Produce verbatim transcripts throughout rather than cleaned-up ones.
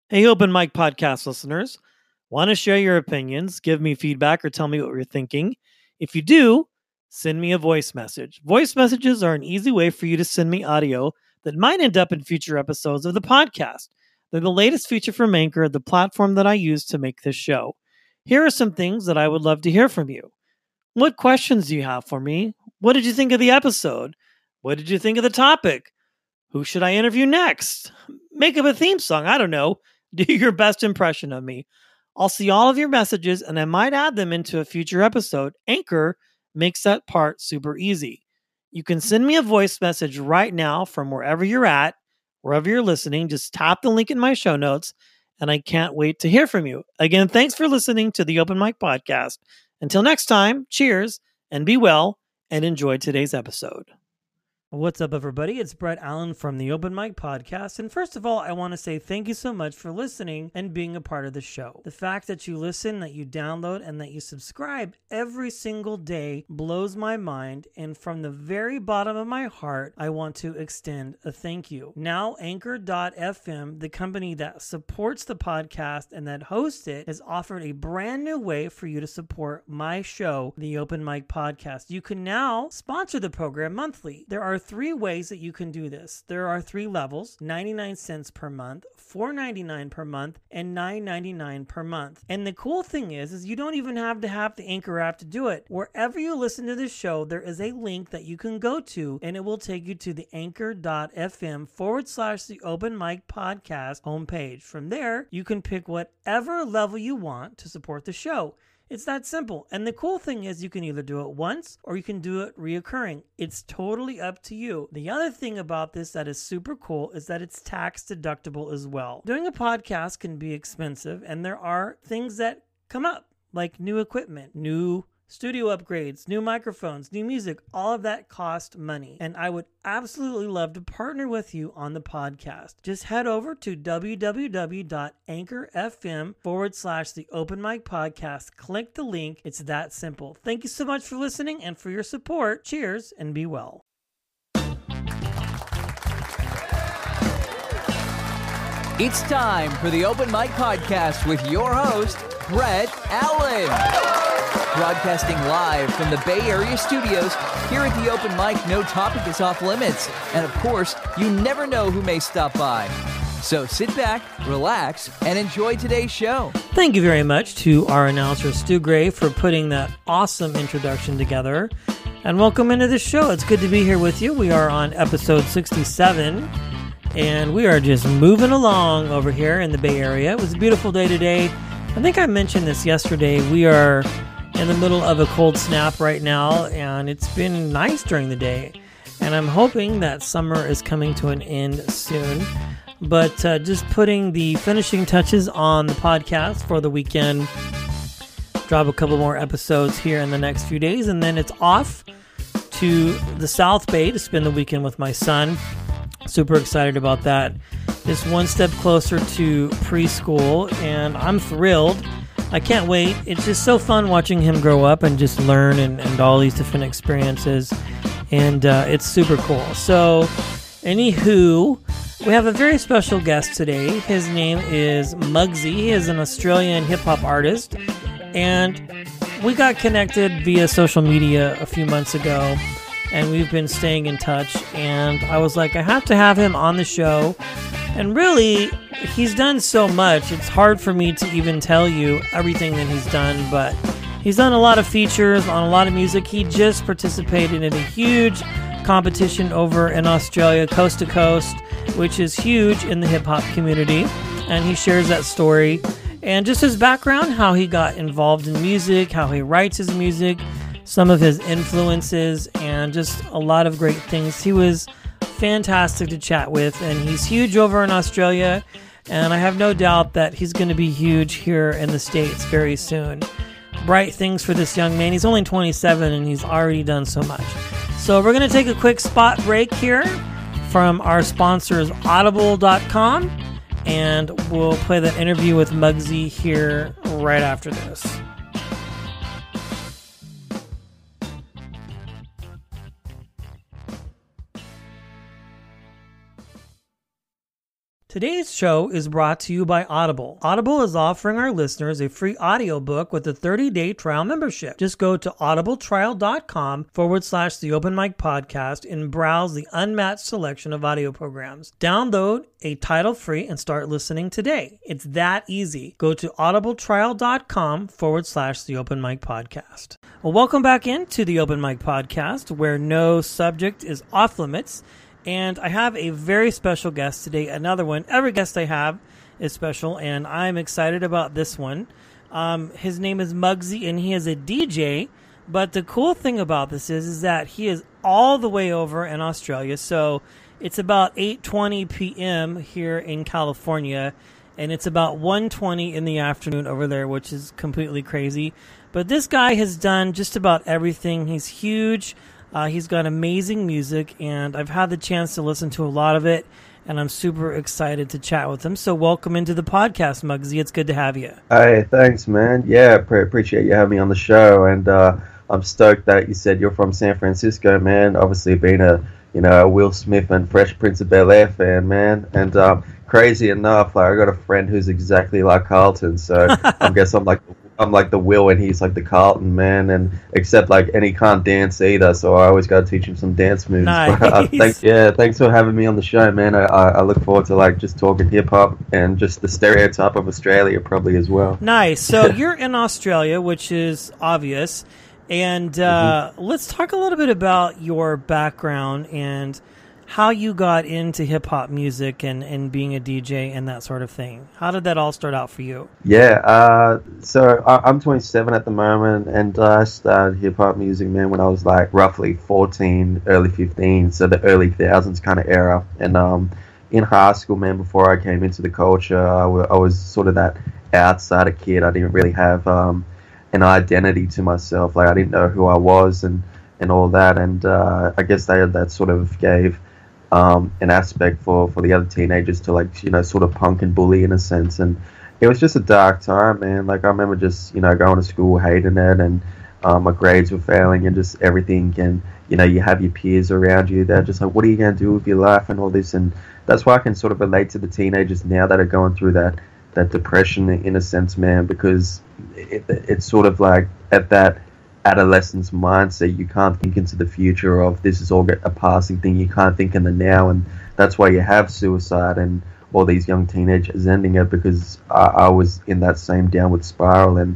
Hey, Open Mic Podcast listeners. Want to share your opinions, give me feedback, or tell me what you're thinking? If you do, send me a voice message. Voice messages are an easy way for you to send me audio that might end up in future episodes of the podcast. They're the latest feature from Anchor, the platform that I use to make this show. Here are some things that I would love to hear from you. What questions do you have for me? What did you think of the episode? What did you think of the topic? Who should I interview next? Make up a theme song. I don't know. Do your best impression of me. I'll see all of your messages and I might add them into a future episode. Anchor makes that part super easy. You can send me a voice message right now from wherever you're at, wherever you're listening. Just tap the link in my show notes and I can't wait to hear from you. Again, thanks for listening to the Open Mic Podcast. Until next time, cheers and be well and enjoy today's episode. What's up, everybody? It's Brett Allen from the Open Mic Podcast. And first of all, I want to say thank you so much for listening and being a part of the show. The fact that you listen, that you download, and that you subscribe every single day blows my mind. And from the very bottom of my heart, I want to extend a thank you. Now, Anchor dot f m, the company that supports the podcast and that hosts it, has offered a brand new way for you to support my show, the Open Mic Podcast. You can now sponsor the program monthly. There are three ways that you can do this. There are three levels: ninety-nine cents per month, four ninety-nine per month, and nine ninety-nine per month. And the cool thing is, is you don't even have to have the Anchor app to do it. Wherever you listen to this show, there is a link that you can go to, and it will take you to the Anchor dot f m forward slash the Open Mic Podcast homepage. From there, you can pick whatever level you want to support the show. It's that simple. And the cool thing is you can either do it once or you can do it reoccurring. It's totally up to you. The other thing about this that is super cool is that it's tax deductible as well. Doing a podcast can be expensive, and there are things that come up like new equipment, new studio upgrades, new microphones, new music. All of that cost money. And I would absolutely love to partner with you on the podcast. Just head over to w w w dot anchor dot f m forward slash the Open Mic Podcast. Click the link. It's that simple. Thank you so much for listening and for your support. Cheers and be well. It's time for the Open Mic Podcast with your host, Brett Allen. Broadcasting live from the Bay Area studios, here at the Open Mic, no topic is off limits. And of course, you never know who may stop by. So sit back, relax, and enjoy today's show. Thank you very much to our announcer, Stu Gray, for putting that awesome introduction together. And welcome into the show. It's good to be here with you. We are on episode sixty-seven, and we are just moving along over here in the Bay Area. It was a beautiful day today. I think I mentioned this yesterday. We are in the middle of a cold snap right now, and it's been nice during the day. And I'm hoping that summer is coming to an end soon. But uh, just putting the finishing touches on the podcast for the weekend. Drop a couple more episodes here in the next few days, and then it's off to the South Bay to spend the weekend with my son. Super excited about that. Just one step closer to preschool, and I'm thrilled. I can't wait. It's just so fun watching him grow up and just learn and, and all these different experiences. And uh, it's super cool. So, anywho, we have a very special guest today. His name is Muggsy. He is an Australian hip-hop artist. And we got connected via social media a few months ago. And we've been staying in touch. And I was like, I have to have him on the show. And really, he's done so much. It's hard for me to even tell you everything that he's done, but he's done a lot of features on a lot of music. He just participated in a huge competition over in Australia, Coast to Coast, which is huge in the hip-hop community, and he shares that story. And just his background, how he got involved in music, how he writes his music, some of his influences, and just a lot of great things. He was fantastic to chat with, and he's huge over in Australia, and I have no doubt that he's going to be huge here in the States very soon. Bright things for this young man. He's only twenty-seven, and he's already done so much. So we're going to take a quick spot break here from our sponsors, audible dot com, and we'll play that interview with Muggsy here right after this. Today's show is brought to you by Audible. Audible is offering our listeners a free audiobook with a thirty-day trial membership. Just go to audibletrial.com forward slash the Open Mic Podcast and browse the unmatched selection of audio programs. Download a title free and start listening today. It's that easy. Go to audibletrial.com forward slash the Open Mic Podcast. Well, welcome back into the Open Mic Podcast, where no subject is off limits. And I have a very special guest today, another one. Every guest I have is special, and I'm excited about this one. Um, his name is Muggsy, and he is a D J. But the cool thing about this is, is that he is all the way over in Australia. So it's about eight twenty p.m. here in California, and it's about one twenty in the afternoon over there, which is completely crazy. But this guy has done just about everything. He's huge. Uh, he's got amazing music, and I've had the chance to listen to a lot of it, and I'm super excited to chat with him. So welcome into the podcast, Muggsy. It's good to have you. Hey, thanks, man. Yeah, pre- appreciate you having me on the show, and uh, I'm stoked that you said you're from San Francisco, man. Obviously being a, you know, a Will Smith and Fresh Prince of Bel-Air fan, man. And um, crazy enough, like I got a friend who's exactly like Carlton, so I guess I'm like... I'm like the Will and he's like the Carlton, man, and except like, and he can't dance either, so I always got to teach him some dance moves. Nice. But, uh, thanks, yeah, thanks for having me on the show, man. I, I, I look forward to like just talking hip hop and just the stereotype of Australia probably as well. Nice. So you're in Australia, which is obvious, and uh, mm-hmm. let's talk a little bit about your background and how you got into hip-hop music and, and being a D J and that sort of thing. How did that all start out for you? Yeah, uh, so I, I'm twenty-seven at the moment, and I started hip-hop music, man, when I was like roughly fourteen, early fifteen, so the early thousands kind of era. And um, in high school, man, before I came into the culture, I, w- I was sort of that outsider kid. I didn't really have um, an identity to myself. Like, I didn't know who I was and, and all that, and uh, I guess that, that sort of gave... Um, an aspect for, for the other teenagers to like, you know, sort of punk and bully in a sense. And it was just a dark time, man. Like I remember just, you know, going to school, hating it, and um, my grades were failing and just everything. And, you know, you have your peers around you. They're just like, what are you going to do with your life and all this? And that's why I can sort of relate to the teenagers now that are going through that, that depression in a sense, man, because it, it's sort of like at that adolescence mindset, you can't think into the future of this is all a passing thing. You can't think in the now, and that's why you have suicide and all these young teenagers ending it, because I, I was in that same downward spiral. And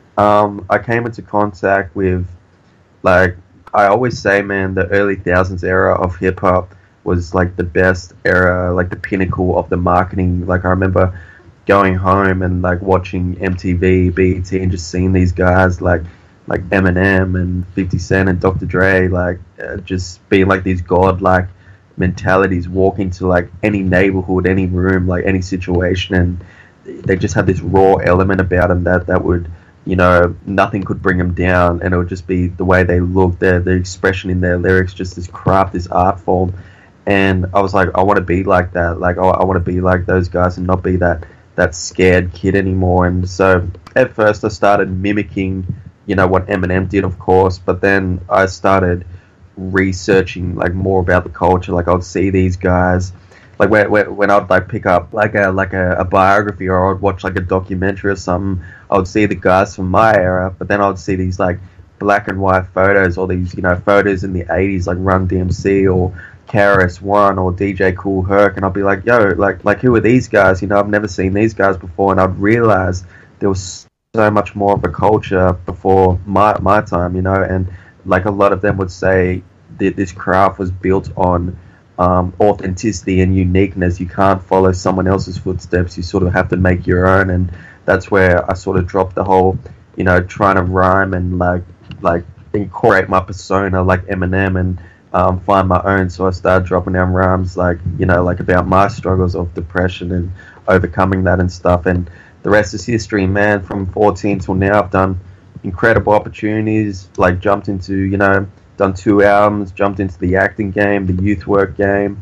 um, I came into contact with, like, I always say, man, the early thousands era of hip hop was like the best era, like the pinnacle of the marketing. Like I remember going home and like watching M T V, B E T, and just seeing these guys like like Eminem and fifty Cent and Doctor Dre, like uh, just being like these godlike mentalities, walking to like any neighborhood, any room, like any situation, and they just had this raw element about them that that would, you know, nothing could bring them down, and it would just be the way they looked, their their expression in their lyrics, just this craft, this art form. And I was like, I want to be like that. Like I, I want to be like those guys and not be that that scared kid anymore. And so at first I started mimicking, you know, what Eminem did, of course, but then I started researching like more about the culture. Like I'd see these guys, like when, when I'd like pick up like a like a, a biography, or I'd watch like a documentary or something, I would see the guys from my era, but then I would see these like black and white photos, or these, you know, photos in the eighties, like Run D M C or K R S One or D J Kool Herc, and I'd be like, yo, like like who are these guys? You know, I've never seen these guys before, and I'd realize there was so much more of a culture before my my time, you know, and like a lot of them would say that this craft was built on um, authenticity and uniqueness. You can't follow someone else's footsteps. You sort of have to make your own, and that's where I sort of dropped the whole, you know, trying to rhyme and like like incorporate my persona like Eminem and um, find my own. So I started dropping down rhymes like, you know, like about my struggles of depression and overcoming that and stuff. And the rest is history, man. From fourteen till now, I've done incredible opportunities, like jumped into, you know, done two albums, jumped into the acting game, the youth work game,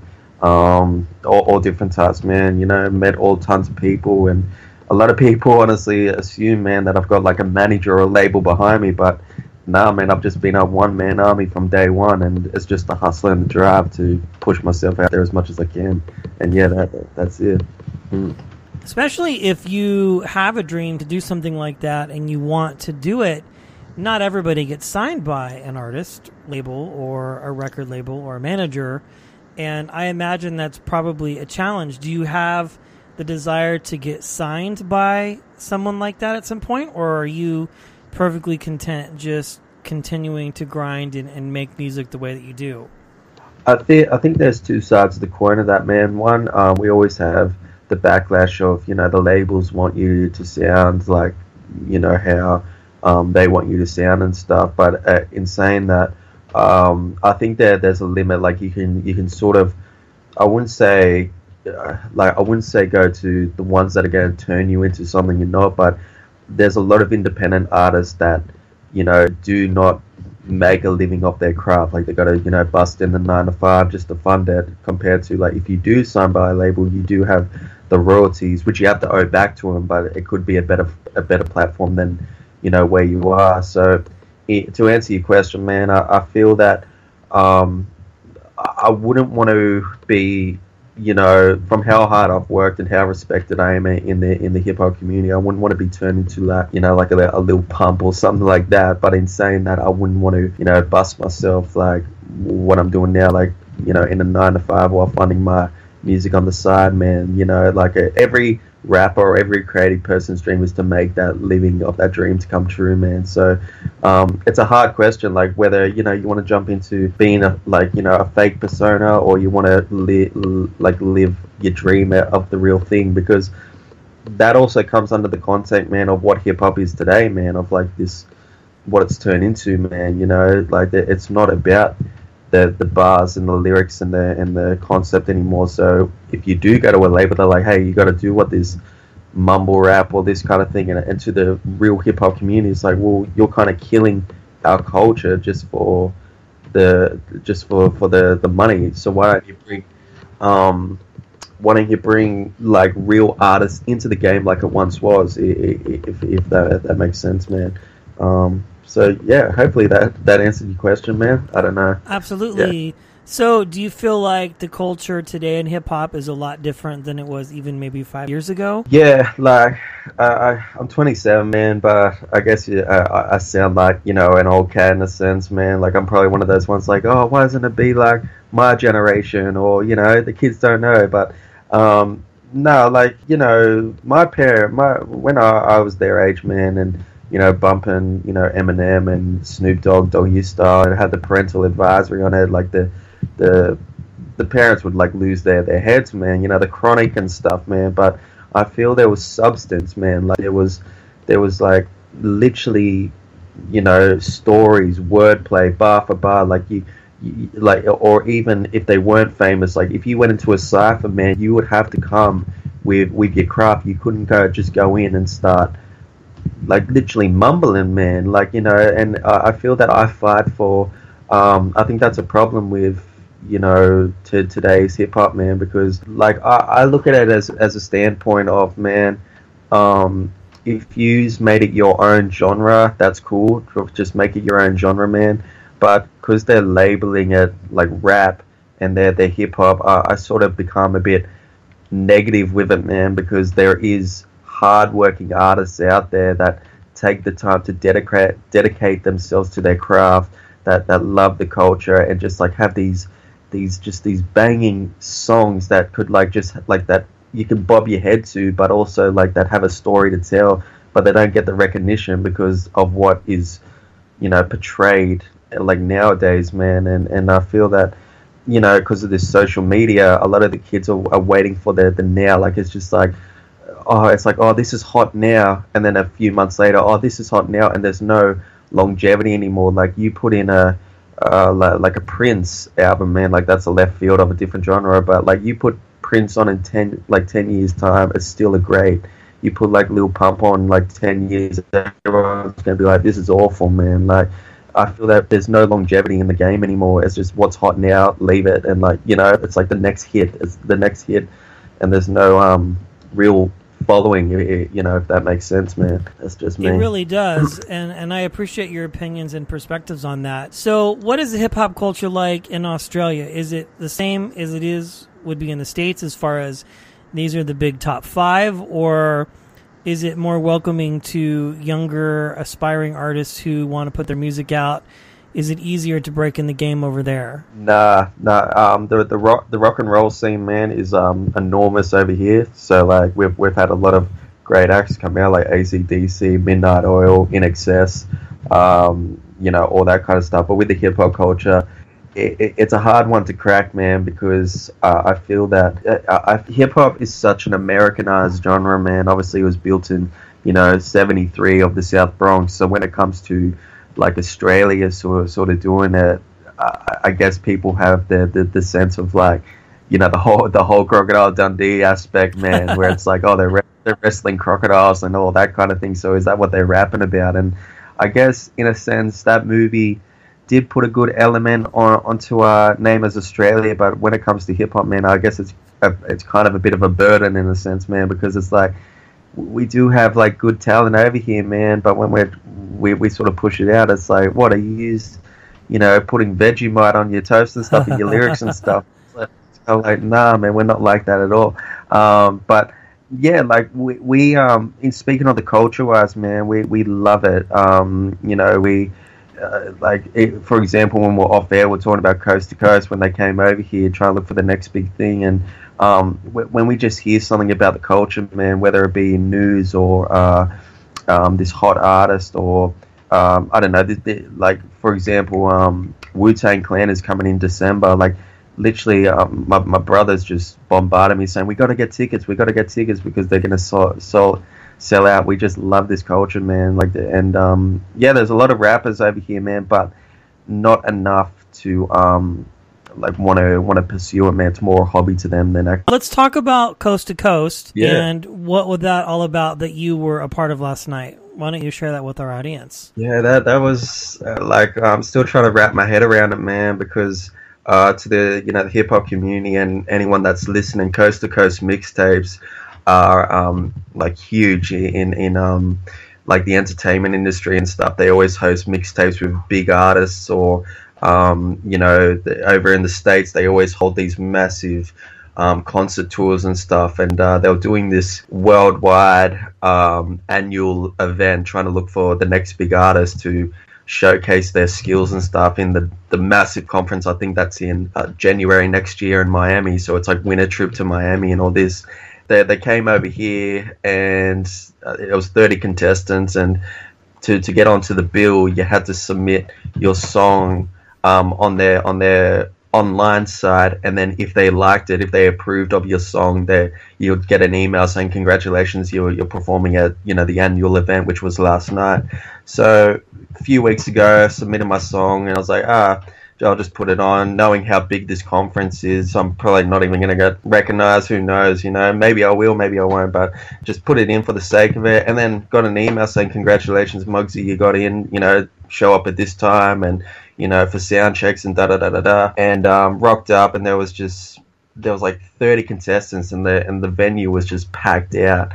um, all, all different types, man. You know, met all tons of people, and a lot of people honestly assume, man, that I've got like a manager or a label behind me, but nah, man, I've just been a one-man army from day one, and it's just the hustle and the drive to push myself out there as much as I can. And yeah, that that's it. Mm. Especially if you have a dream to do something like that and you want to do it, not everybody gets signed by an artist label or a record label or a manager. And I imagine that's probably a challenge. Do you have the desire to get signed by someone like that at some point? Or are you perfectly content just continuing to grind and, and make music the way that you do? I think I think there's two sides of the coin of that, man. One, um, we always have the backlash of, you know, the labels want you to sound like, you know, how um, they want you to sound and stuff. But uh, in saying that, um, I think that there's a limit. Like you can you can sort of, I wouldn't say, uh, like I wouldn't say go to the ones that are going to turn you into something you're not. But there's a lot of independent artists that, you know, do not make a living off their craft. Like they got to, you know, bust in the nine to five just to fund it, compared to like if you do sign by a label, you do have the royalties, which you have to owe back to them, but it could be a better a better platform than, you know, where you are. So it, to answer your question, man, I, I feel that um, I wouldn't want to be, you know, from how hard I've worked and how respected I am in the in the hip hop community, I wouldn't want to be turned into like, you know, like a, a little pump or something like that. But in saying that, I wouldn't want to, you know, bust myself like what I'm doing now, like, you know, in a nine to five while funding my music on the side, man. You know, like a, every rapper or every creative person's dream is to make that living of that dream to come true, man. So um, it's a hard question, like whether, you know, you want to jump into being a, like, you know, a fake persona, or you want to li- like live your dream of the real thing, because that also comes under the context, man, of what hip hop is today, man, of like this, what it's turned into, man. You know, like it's not about the the bars and the lyrics and the and the concept anymore. So if you do go to a label, they're like, hey, you got to do what this mumble rap or this kind of thing, and, and to the real hip hop community, it's like, well, you're kind of killing our culture just for the just for, for the, the money. So why don't you bring um why don't you bring like real artists into the game like it once was, if if that if that makes sense, man. Um, So, yeah, hopefully that, that answered your question, man. I don't know. Absolutely. Yeah. So do you feel like the culture today in hip-hop is a lot different than it was even maybe five years ago? Yeah, like, uh, I, I'm twenty-seven, man, but I guess yeah, I, I sound like, you know, an old cat in a sense, man. Like, I'm probably one of those ones like, oh, why doesn't it be like my generation? Or, you know, the kids don't know. But, um, no, like, you know, my parent, my when I, I was their age, man, and you know, bumping, you know, Eminem and Snoop Dogg, Doggy Style, and it had the parental advisory on it. Like the, the, the parents would like lose their, their heads, man. You know, the Chronic and stuff, man. But I feel there was substance, man. Like there was, there was like literally, you know, stories, wordplay, bar for bar. Like you, you, like, or even if they weren't famous, like if you went into a cipher, man, you would have to come with with your craft. You couldn't go just go in and start like literally mumbling, man, like, you know. And uh, I feel that I fight for um I think that's a problem with, you know, to today's hip-hop, man, because like I, I look at it as as a standpoint of, man, um if you've made it your own genre, that's cool, just make it your own genre, man. But because they're labeling it like rap and they're, they're hip-hop, uh, I sort of become a bit negative with it, man, because there is hard-working artists out there that take the time to dedicate dedicate themselves to their craft, that that love the culture, and just like have these these just these banging songs that could like just like that you can bob your head to, but also like that have a story to tell, but they don't get the recognition because of what is, you know, portrayed like nowadays, man. And and I feel that, you know, because of this social media, a lot of the kids are, are waiting for the the now. Like it's just like, oh, it's like, oh, this is hot now, and then a few months later, oh, this is hot now, and there's no longevity anymore. Like you put in a uh, like a Prince album, man, like that's a left field of a different genre, but like you put Prince on in ten like ten years time, it's still a great. You put like Lil Pump on like ten years, everyone's gonna be like, this is awful, man. Like I feel that there's no longevity in the game anymore. It's just what's hot now, leave it, and like, you know, it's like the next hit, it's the next hit, and there's no um real following, you know, if that makes sense, man. That's just me. It really does, and and I appreciate your opinions and perspectives on that. So what is the hip-hop culture like in Australia? Is it the same as it is would be in the States as far as these are the big top five, or is it more welcoming to younger, aspiring artists who want to put their music out? Is it easier to break in the game over there? Nah, nah. Um, the the rock the rock and roll scene, man, is um enormous over here. So like we've we've had a lot of great acts come out, like A C D C, Midnight Oil, In Excess, um, you know, all that kind of stuff. But with the hip hop culture, it, it, it's a hard one to crack, man, because uh, I feel that uh, hip hop is such an Americanized genre, man. Obviously, it was built in, you know, seventy-three of the South Bronx. So when it comes to like Australia sort of, sort of doing it, uh, I guess people have the, the, the sense of like, you know, the whole the whole Crocodile Dundee aspect, man, where it's like, oh, they're, re- they're wrestling crocodiles and all that kind of thing. So is that what they're rapping about? And I guess in a sense that movie did put a good element on onto our name as Australia. But when it comes to hip hop, man, I guess it's a, it's kind of a bit of a burden in a sense, man, because it's like we do have like good talent over here, man. But when we're we we sort of push it out, it's like, what are you, you know, putting Vegemite on your toast and stuff in your lyrics and stuff. It's like, it's kind of like, nah, man, we're not like that at all. Um, but yeah, like we, we um, in speaking of the culture wise, man, we, we love it. Um, you know, we uh, like, it, for example, when we're off air, we're talking about Coast to Coast when they came over here, trying to look for the next big thing. And um, when we just hear something about the culture, man, whether it be in news or uh, um, this hot artist or um, I don't know, this, this, like for example, um, Wu-Tang Clan is coming in December. Like literally, um, my my brothers just bombarded me saying, "We got to get tickets. We got to get tickets because they're gonna sell, sell sell out." We just love this culture, man. Like, the, and um, yeah, there's a lot of rappers over here, man, but not enough to um. like want to want to pursue it, man. It's more a hobby to them than actually. Let's talk about Coast to Coast. Yeah. And what was that all about that you were a part of last night? Why don't you share that with our audience? Yeah, that that was uh, like I'm still trying to wrap my head around it, man, because uh, to the you know the hip hop community and anyone that's listening, Coast to Coast mixtapes are um, like huge in in um like the entertainment industry and stuff. They always host mixtapes with big artists or. Um, you know, the, over in the States, they always hold these massive um, concert tours and stuff. And uh, they were doing this worldwide um, annual event, trying to look for the next big artist to showcase their skills and stuff in the, the massive conference. I think that's in uh, January next year in Miami. So it's like winter trip to Miami and all this. They, they came over here and uh, it was thirty contestants. And to, to get onto the bill, you had to submit your song Um, on their on their online side, and then if they liked it, if they approved of your song, they you'd get an email saying congratulations, you're you're performing at you know the annual event, which was last night. So a few weeks ago, I submitted my song, and I was like, ah, I'll just put it on, knowing how big this conference is. I'm probably not even going to get recognized. Who knows? You know, maybe I will, maybe I won't, but just put it in for the sake of it. And then got an email saying congratulations, Muggsy, you got in. You know, show up at this time and. You know, for sound checks and da da da da da, and um, rocked up, and there was just there was like thirty contestants, and the and the venue was just packed out,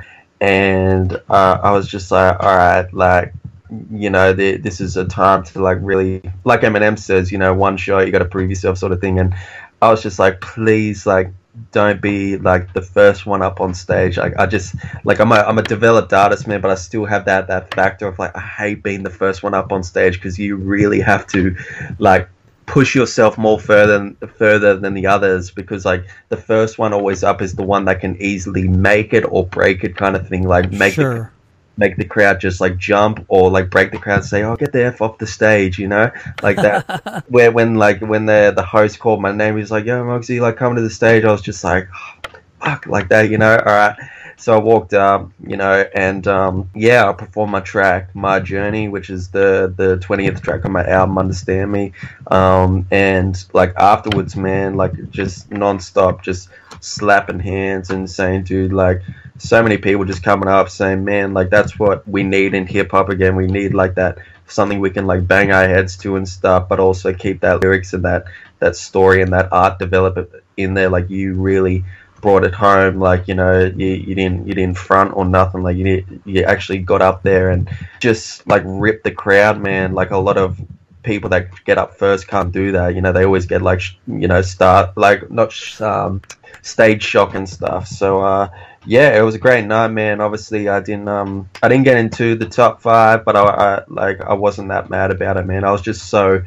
and uh, I was just like, all right, like, you know, the, this is a time to like really, like Eminem says, you know, one shot, you got to prove yourself, sort of thing, and I was just like, please, like. Don't be like the first one up on stage. Like I just like I'm a I'm a developed artist, man, but I still have that that factor of like I hate being the first one up on stage because you really have to like push yourself more further further than the others because like the first one always up is the one that can easily make it or break it kind of thing. Like make sure. the, make the crowd just like jump or like break the crowd and say, oh, get the F off the stage, you know, like that. Where when like when the the host called my name, he was like, yo, Muggsy, like coming to the stage. I was just like, oh, fuck, like that, you know. All right. So I walked up, you know, and um, yeah, I performed my track, My Journey, which is the the twentieth track on my album, Understand Me. Um, and like afterwards, man, like just nonstop, just slapping hands and saying, dude, like. So many people just coming up saying, man, like that's what we need in hip hop again. We need like that something we can like bang our heads to and stuff, but also keep that lyrics and that that story and that art develop in there. Like you really brought it home. Like, you know, you, you didn't you didn't front or nothing. Like, you did, you actually got up there and just like ripped the crowd, man. Like a lot of people that get up first can't do that. You know, they always get like sh- you know start like not sh- um, stage shock and stuff. So uh, yeah, it was a great night, man. Obviously, I didn't um I didn't get into the top five, but I, I like I wasn't that mad about it, man. I was just so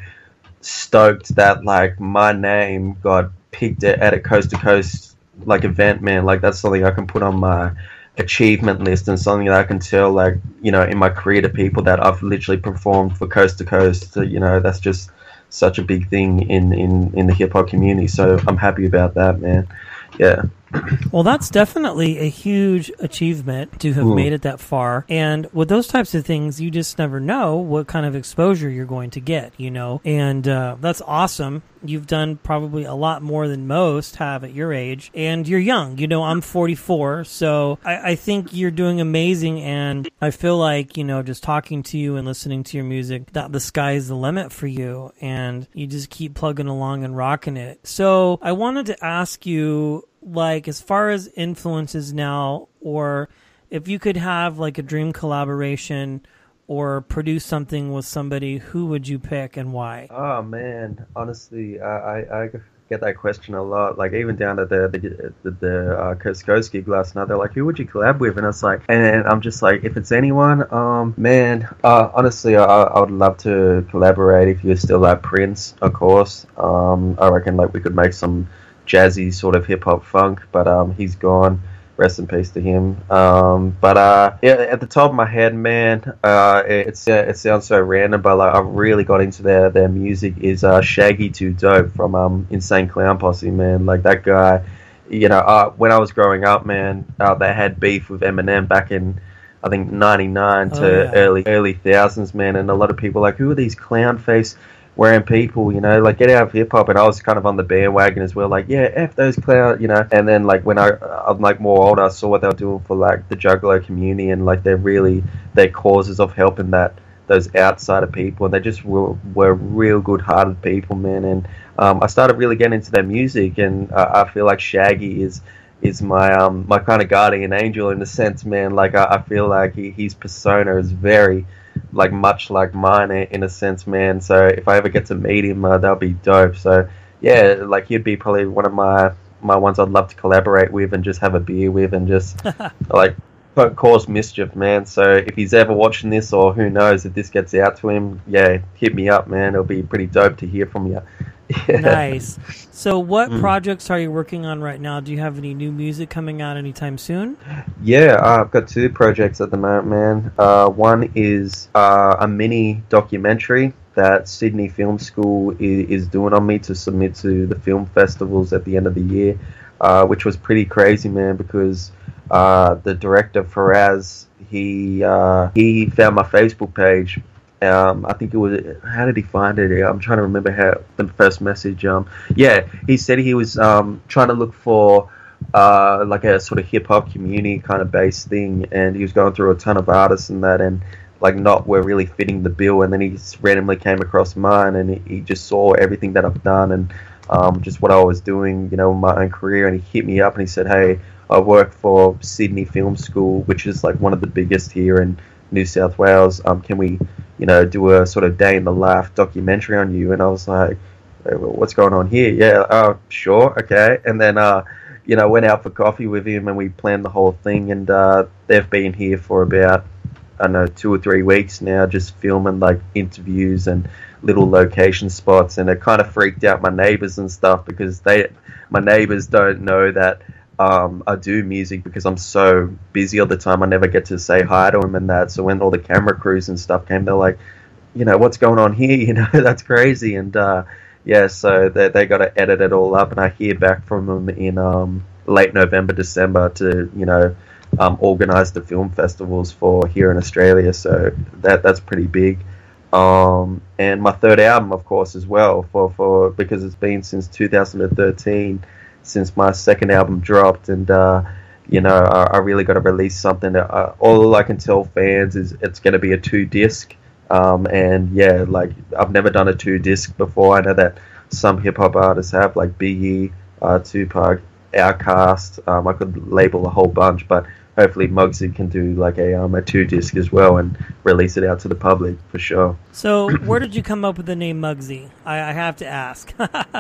stoked that like my name got picked at a coast to coast like event, man. Like that's something I can put on my achievement list and something that I can tell, like, you know, in my career to people that I've literally performed for coast to coast. So, you know, that's just such a big thing in in in the hip hop community. So I'm happy about that, man. Yeah. Well, that's definitely a huge achievement to have Ooh. made it that far. And with those types of things, you just never know what kind of exposure you're going to get, you know. And uh, that's awesome. You've done probably a lot more than most have at your age. And you're young. You know, I'm forty-four. So I, I think you're doing amazing. And I feel like, you know, just talking to you and listening to your music, that the sky's the limit for you. And you just keep plugging along and rocking it. So I wanted to ask you, like, as far as influences now, or if you could have like a dream collaboration or produce something with somebody, who would you pick and why? Oh man, honestly, I I, I get that question a lot. Like even down at the the the, the uh, Coast to Coast gig last night, they're like, "Who would you collab with?" And it's like, and I'm just like, if it's anyone, um, man, uh, honestly, I I would love to collaborate. If you're still at Prince, of course. Um, I reckon like we could make some jazzy sort of hip hop funk, but um, he's gone. Rest in peace to him. Um, but uh, yeah, at the top of my head, man, uh, it's it sounds so random, but like I really got into their their music. Is uh, Shaggy two Dope from um Insane Clown Posse, man. Like that guy, you know, uh, when I was growing up, man, uh, they had beef with Eminem back in, I think, ninety-nine to Oh, yeah. early early thousands, man. And a lot of people were like, who are these clown face wearing people, you know, like get out of hip hop. And I was kind of on the bandwagon as well, like, yeah, F those clown, you know. And then like when I, I'm like more older, I saw what they were doing for like the Juggalo community, and like they're really, their causes of helping that, those outsider people, and they just were, were real good hearted people, man. And um, I started really getting into their music, and uh, I feel like Shaggy is, is my um my kind of guardian angel in a sense, man. Like I, I feel like he, his persona is very, like much like mine in a sense, man. So if I ever get to meet him, uh, that'll be dope. So yeah, like he'd be probably one of my my ones I'd love to collaborate with and just have a beer with and just like cause mischief, man. So if he's ever watching this, or who knows if this gets out to him, yeah, hit me up, man. It'll be pretty dope to hear from you. Yeah. Nice. So what Mm. projects are you working on right now? Do you have any new music coming out anytime soon? Yeah, uh, I've got two projects at the moment, man. Uh, one is uh, a mini documentary that Sydney Film School is, is doing on me to submit to the film festivals at the end of the year, uh, which was pretty crazy, man, because uh, the director, Faraz, he, uh, he found my Facebook page. Um, I think it was, how did he find it? I'm trying to remember how the first message. Um, yeah, he said he was um, trying to look for uh, like a sort of hip hop community kind of based thing, and he was going through a ton of artists and that, and like not were really fitting the bill. And then he just randomly came across mine, and he, he just saw everything that I've done and um, just what I was doing, you know, in my own career. And he hit me up and he said, "Hey, I work for Sydney Film School, which is like one of the biggest here in New South Wales. Um, can we, you know, do a sort of day in the life documentary on you?" And I was like, "Hey, well, what's going on here?" Yeah, oh, sure, okay. And then, uh, you know, went out for coffee with him and we planned the whole thing. And uh, they've been here for about, I don't know, two or three weeks now, just filming like interviews and little location spots. And it kind of freaked out my neighbors and stuff, because they, my neighbors don't know that Um, I do music, because I'm so busy all the time. I never get to say hi to him and that. So when all the camera crews and stuff came, they're like, you know, what's going on here? You know, that's crazy. And uh, yeah, so they they got to edit it all up, and I hear back from them in um, late November, December to, you know, um, organize the film festivals for here in Australia. So that that's pretty big. Um, and my third album, of course, as well, for, for because it's been since two thousand thirteen. Since my second album dropped, and uh, you know, I, I really got to release something. That, uh, all I can tell fans is it's going to be a two disc, um, and yeah, like I've never done a two disc before. I know that some hip hop artists have, like Biggie, uh, Tupac, Outcast. Um, I could label a whole bunch, but hopefully Muggsy can do like a um, a two disc as well and release it out to the public for sure. So, where did you come up with the name Muggsy? I, I have to ask.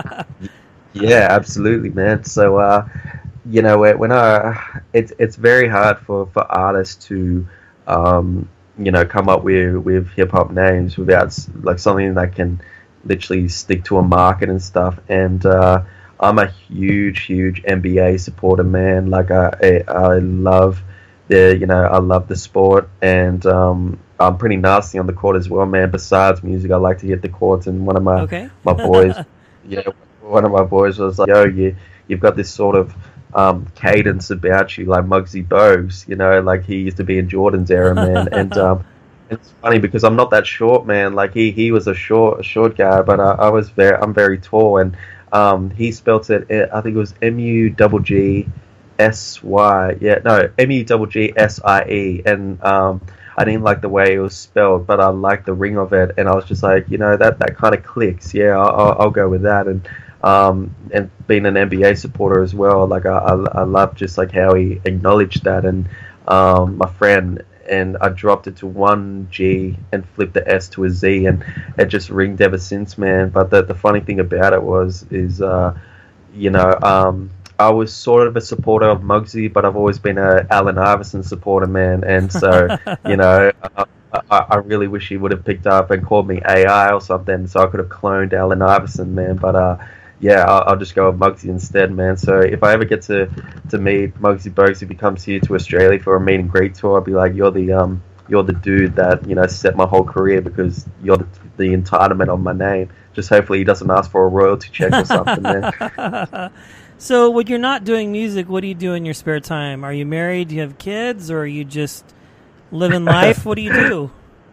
Yeah, absolutely, man. So, uh, you know, when I, it's it's very hard for, for artists to, um, you know, come up with with hip hop names without like something that can literally stick to a market and stuff. And uh, I'm a huge, huge N B A supporter, man. Like I, I, I love the, you know, I love the sport, and um, I'm pretty nasty on the court as well, man. Besides music, I like to hit the courts, and one of my okay. my boys, yeah, one of my boys was like, "Yo, you you've got this sort of um, cadence about you, like Muggsy Bogues, you know, like he used to be in Jordan's era, man." And um, it's funny because I'm not that short, man. Like he, he was a short a short guy, but I, I was very I'm very tall, and um, he spelt it. I think it was M U double G S Y. Yeah, no, M U double G S I E, and um, I didn't like the way it was spelled, but I liked the ring of it, and I was just like, you know, that that kind of clicks. Yeah, I'll, I'll go with that, and. Um, and being an N B A supporter as well, like I, I, I love just like how he acknowledged that, and um, my friend, and I dropped it to one G and flipped the S to a Z, and it just ringed ever since, man. But the the funny thing about it was, is uh, you know, um, I was sort of a supporter of Muggsy, but I've always been a Allen Iverson supporter, man, and so you know. Uh, I, I really wish he would have picked up and called me A I or something, so I could have cloned Allen Iverson, man. But uh, yeah, I'll, I'll just go with Muggsy instead, man. So if I ever get to, to meet Muggsy Bogues, if he comes here to Australia for a meet and greet tour, I'll be like, you're the um, you're the dude that, you know, set my whole career, because you're the, the entitlement of my name. Just hopefully he doesn't ask for a royalty check or something, man. So when you're not doing music, what do you do in your spare time? Are you married? Do you have kids, or are you just living life? What do you do?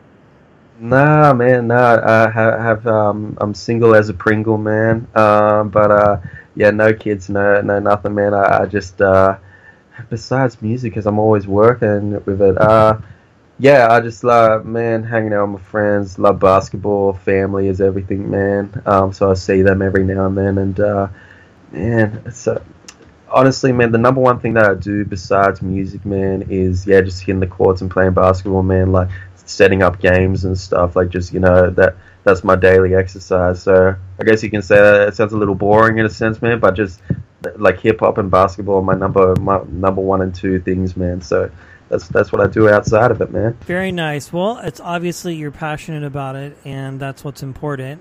Nah, man, nah. I have, have um, I'm single as a Pringle, man. Um, but uh, yeah, no kids, no, no, nothing, man. I, I just uh, besides music, because I'm always working with it. Uh, yeah, I just love, man, hanging out with my friends. Love basketball. Family is everything, man. Um, so I see them every now and then, and uh, man, it's uh, honestly, man, the number one thing that I do besides music, man, is yeah, just hitting the courts and playing basketball, man. Like setting up games and stuff. Like just, you know, that that's my daily exercise. So I guess you can say that it sounds a little boring in a sense, man. But just like hip hop and basketball are my number my number one and two things, man. So that's that's what I do outside of it, man. Very nice. Well, it's obviously you're passionate about it, and that's what's important.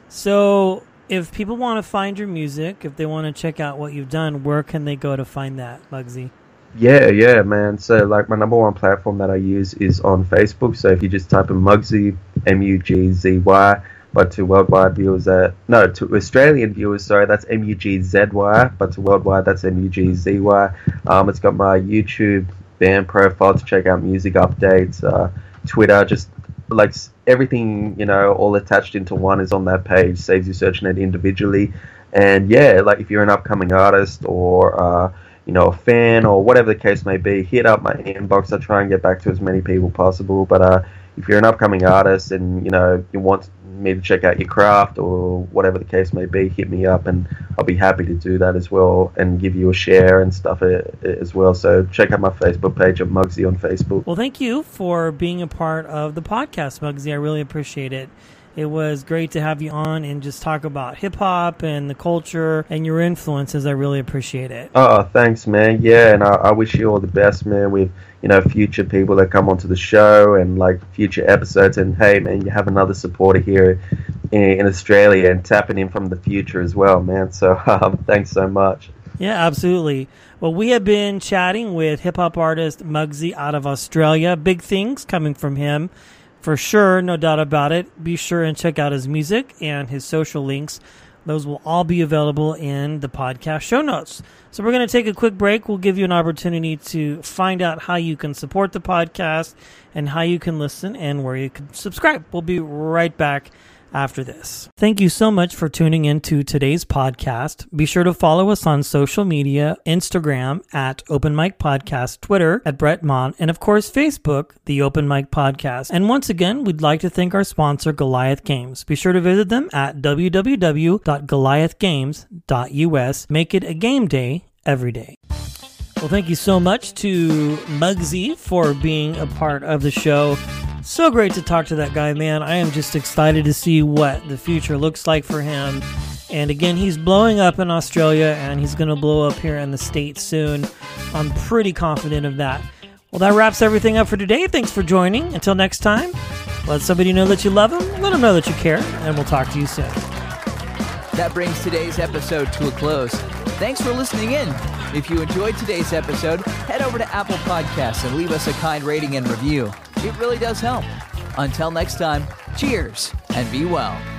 So if people want to find your music, if they want to check out what you've done, where can they go to find that, Muggsy? Yeah, yeah, man. So, like, my number one platform that I use is on Facebook. So, if you just type in Muggsy, M U G Z Y, but to worldwide viewers, that no, to Australian viewers, sorry, that's M U G Z Y, but to worldwide, that's M U G Z Y. Um, it's got my YouTube band profile to check out music updates, uh, Twitter, just like everything, you know, all attached into one is on that page. Saves you searching it individually. And yeah, like if you're an upcoming artist or uh, you know, a fan or whatever the case may be, hit up my inbox. I try and get back to as many people possible. But uh, if you're an upcoming artist and, you know, you want me to check out your craft or whatever the case may be, hit me up and I'll be happy to do that as well and give you a share and stuff as well. So check out my Facebook page at Muggsy on Facebook. Well, thank you for being a part of the podcast, Muggsy. I really appreciate it. It was great to have you on and just talk about hip-hop and the culture and your influences. I really appreciate it. Oh, thanks, man. Yeah, and I, I wish you all the best, man, with, you know, future people that come onto the show and, like, future episodes. And, hey, man, you have another supporter here in, in Australia and tapping in from the future as well, man. So um, thanks so much. Yeah, absolutely. Well, we have been chatting with hip-hop artist Muggsy out of Australia. Big things coming from him. For sure, no doubt about it. Be sure and check out his music and his social links. Those will all be available in the podcast show notes. So we're going to take a quick break. We'll give you an opportunity to find out how you can support the podcast and how you can listen and where you can subscribe. We'll be right back after this. Thank you so much for tuning in to today's podcast. Be sure to follow us on social media, Instagram at Open Mic Podcast, Twitter at Brett Mon, and of course Facebook, the Open Mic Podcast. And once again, we'd like to thank our sponsor, Goliath Games. Be sure to visit them at w w w dot goliath games dot u s. Make it a game day every day. Well, thank you so much to Muggsy for being a part of the show. So great to talk to that guy, man. I am just excited to see what the future looks like for him. And again, he's blowing up in Australia, and he's going to blow up here in the States soon. I'm pretty confident of that. Well, that wraps everything up for today. Thanks for joining. Until next time, let somebody know that you love them, let them know that you care, and we'll talk to you soon. That brings today's episode to a close. Thanks for listening in. If you enjoyed today's episode, head over to Apple Podcasts and leave us a kind rating and review. It really does help. Until next time, cheers and be well.